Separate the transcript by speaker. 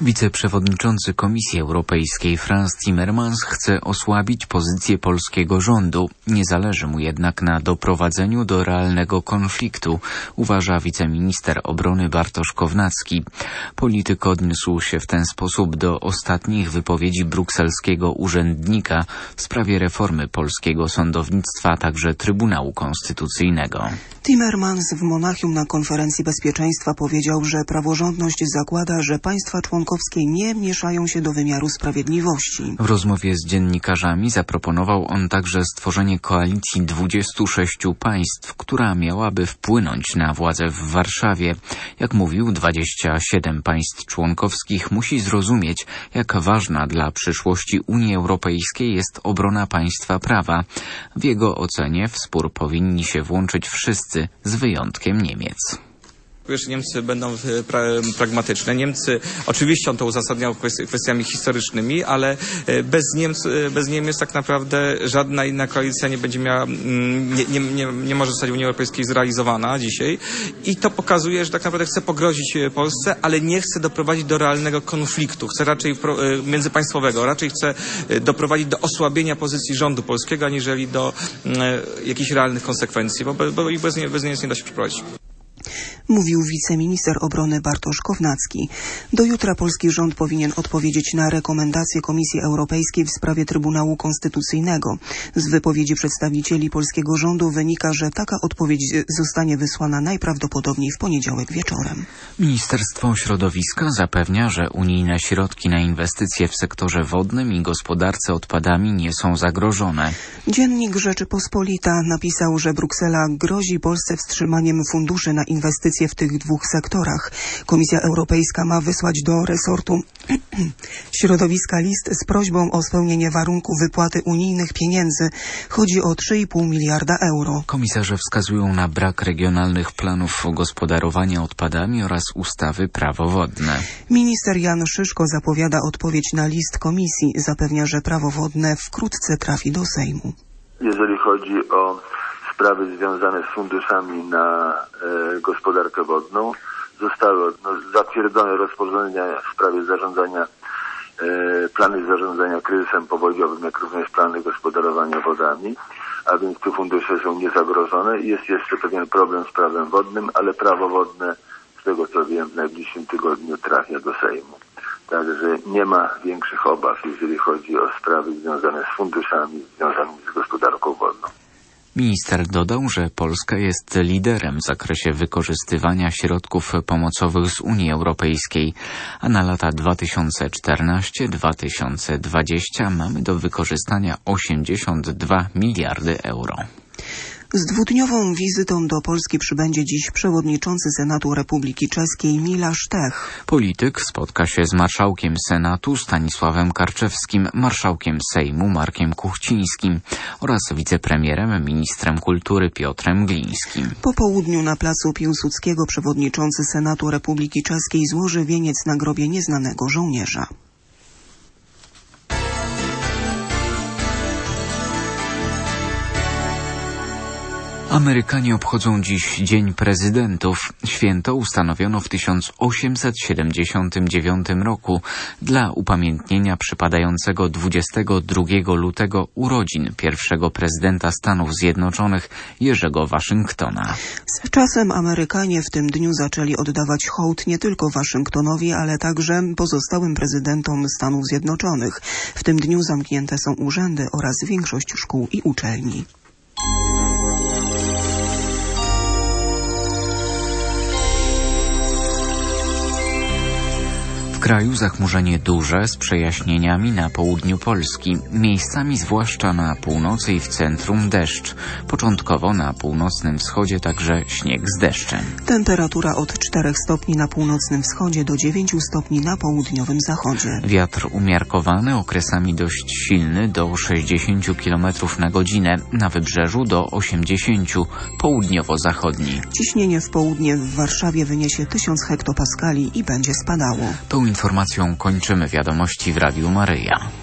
Speaker 1: Wiceprzewodniczący Komisji Europejskiej Frans Timmermans chce osłabić pozycję polskiego rządu. Nie zależy mu jednak na doprowadzeniu do realnego konfliktu, uważa wiceminister obrony Bartosz Kownacki. Polityk odniósł się w ten sposób do ostatnich wypowiedzi brukselskiego urzędnika w sprawie reformy polskiego sądownictwa, a także Trybunału Konstytucyjnego.
Speaker 2: Timmermans w Monachium na konferencji bezpieczeństwa powiedział, że praworządność zakłada, że państwa członkowskie nie mieszają się do wymiaru sprawiedliwości.
Speaker 1: W rozmowie z dziennikarzami zaproponował on także stworzenie koalicji 26 państw, która miałaby wpłynąć na władzę w Warszawie. Jak mówił, 27 państw członkowskich musi zrozumieć, jak ważna dla przyszłości Unii Europejskiej jest obrona państwa prawa. W jego ocenie w spór powinni się włączyć wszyscy, z wyjątkiem Niemiec.
Speaker 3: Wiesz, Niemcy będą pragmatyczne. Niemcy, oczywiście on to uzasadniał kwestiami historycznymi, ale bez Niemiec tak naprawdę żadna inna koalicja nie będzie miała, nie może zostać w Unii Europejskiej zrealizowana dzisiaj. I to pokazuje, że tak naprawdę chce pogrozić Polsce, ale nie chce doprowadzić do realnego konfliktu. Chce raczej międzypaństwowego, raczej chce doprowadzić do osłabienia pozycji rządu polskiego, aniżeli do jakichś realnych konsekwencji, bo bez Niemiec nie da się przeprowadzić.
Speaker 2: Mówił wiceminister obrony Bartosz Kownacki. Do jutra polski rząd powinien odpowiedzieć na rekomendacje Komisji Europejskiej w sprawie Trybunału Konstytucyjnego. Z wypowiedzi przedstawicieli polskiego rządu wynika, że taka odpowiedź zostanie wysłana najprawdopodobniej w poniedziałek wieczorem.
Speaker 1: Ministerstwo Środowiska zapewnia, że unijne środki na inwestycje w sektorze wodnym i gospodarce odpadami nie są zagrożone.
Speaker 2: Dziennik Rzeczypospolita napisał, że Bruksela grozi Polsce wstrzymaniem funduszy na inwestycje w tych dwóch sektorach. Komisja Europejska ma wysłać do resortu środowiska list z prośbą o spełnienie warunków wypłaty unijnych pieniędzy. Chodzi o 3,5 miliarda euro.
Speaker 1: Komisarze wskazują na brak regionalnych planów gospodarowania odpadami oraz ustawy Prawo wodne.
Speaker 2: Minister Jan Szyszko zapowiada odpowiedź na list komisji. Zapewnia, że prawo wodne wkrótce trafi do Sejmu.
Speaker 4: Jeżeli chodzi o sprawy związane z funduszami na gospodarkę wodną, zostały zatwierdzone rozporządzenia w sprawie zarządzania, plany zarządzania kryzysem powodziowym, jak również plany gospodarowania wodami, a więc te fundusze są niezagrożone. Jest jeszcze pewien problem z prawem wodnym, ale prawo wodne, z tego co wiem, w najbliższym tygodniu trafia do Sejmu. Także nie ma większych obaw, jeżeli chodzi o sprawy związane z funduszami, związanymi z gospodarką wodną.
Speaker 1: Minister dodał, że Polska jest liderem w zakresie wykorzystywania środków pomocowych z Unii Europejskiej, a na lata 2014-2020 mamy do wykorzystania 82 miliardy euro.
Speaker 2: Z dwudniową wizytą do Polski przybędzie dziś przewodniczący Senatu Republiki Czeskiej Miloš Tech.
Speaker 1: Polityk spotka się z marszałkiem Senatu Stanisławem Karczewskim, marszałkiem Sejmu Markiem Kuchcińskim oraz wicepremierem, ministrem kultury Piotrem Glińskim.
Speaker 2: Po południu na placu Piłsudskiego przewodniczący Senatu Republiki Czeskiej złoży wieniec na grobie nieznanego żołnierza.
Speaker 1: Amerykanie obchodzą dziś Dzień Prezydentów. Święto ustanowiono w 1879 roku dla upamiętnienia przypadającego 22 lutego urodzin pierwszego prezydenta Stanów Zjednoczonych Jerzego Waszyngtona.
Speaker 2: Z czasem Amerykanie w tym dniu zaczęli oddawać hołd nie tylko Waszyngtonowi, ale także pozostałym prezydentom Stanów Zjednoczonych. W tym dniu zamknięte są urzędy oraz większość szkół i uczelni.
Speaker 1: W kraju zachmurzenie duże z przejaśnieniami na południu Polski. Miejscami zwłaszcza na północy i w centrum deszcz. Początkowo na północnym wschodzie także śnieg z deszczem.
Speaker 2: Temperatura od 4 stopni na północnym wschodzie do 9 stopni na południowym zachodzie.
Speaker 1: Wiatr umiarkowany, okresami dość silny do 60 km na godzinę. Na wybrzeżu do 80 południowo-zachodni.
Speaker 2: Ciśnienie w południe w Warszawie wyniesie 1000 hektopaskali i będzie spadało.
Speaker 1: Tą informacją kończymy wiadomości w Radiu Maryja.